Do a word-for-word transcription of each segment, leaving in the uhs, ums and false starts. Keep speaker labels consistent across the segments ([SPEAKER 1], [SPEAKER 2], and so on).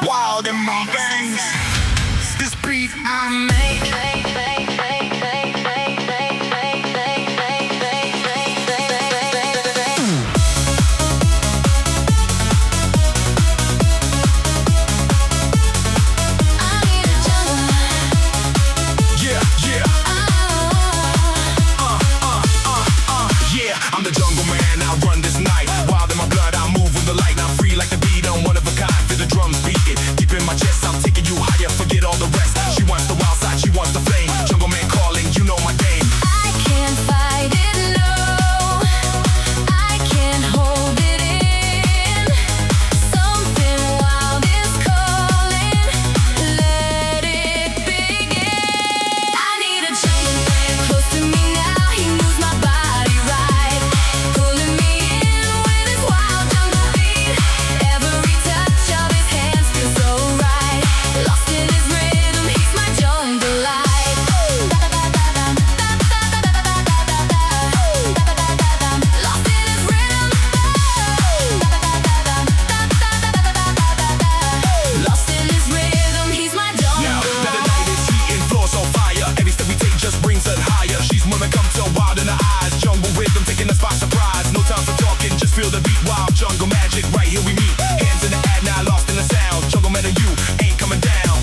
[SPEAKER 1] wild in my veins. This beat I make.
[SPEAKER 2] I'm the jungle man, I run this night. Wild in my blood, I move with the light. Now free like the beat, I'm one of a kind. Feel the drums beating deep in my chest. I'm taking you higher, forget all the rest. She wants the wild side, she wants the flame. Jungle man calling, you know my name.
[SPEAKER 3] I can't fight it, no. I can't hold it in. Something wild is calling. Let it begin. I need a jungle man close to me now. He moves my body right, pulling me in with his wild jungle beat. Every touch of his hands feels so right. Lost in his rhythm, he's my jungle light. Lost in his rhythm. Lost in his rhythm, he's my
[SPEAKER 2] Now
[SPEAKER 3] jungle
[SPEAKER 2] that the night is heating, floors on fire. Every step we take just brings us higher. She's woman come so wild in her eyes. Jungle rhythm taking us by surprise. No time for talking, just feel the beat. Wild jungle magic, right here we meet. Hands in the air now, lost in the sound. Jungle man and you ain't coming down.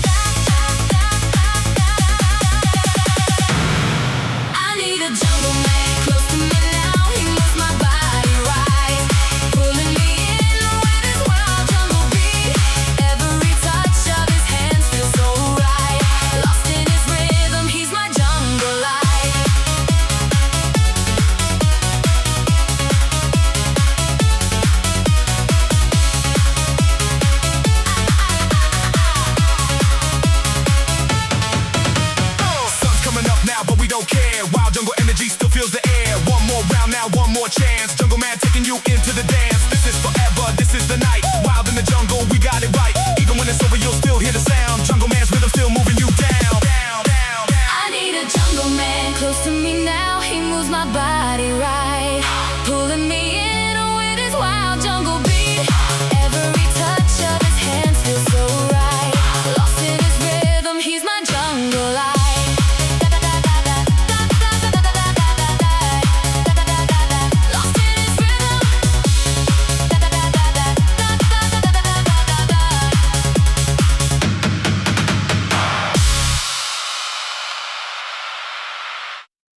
[SPEAKER 3] I need a jungle man close to me now. He moves my body right, pulling me in with his wild jungle beat. Every touch of his hands feels so right. Lost in his rhythm, he's my jungle light.
[SPEAKER 2] Sun's coming up now, but we don't care. Wild jungle energy still fills the air. One more round now, one more chance. Jungle man taking you into the dance.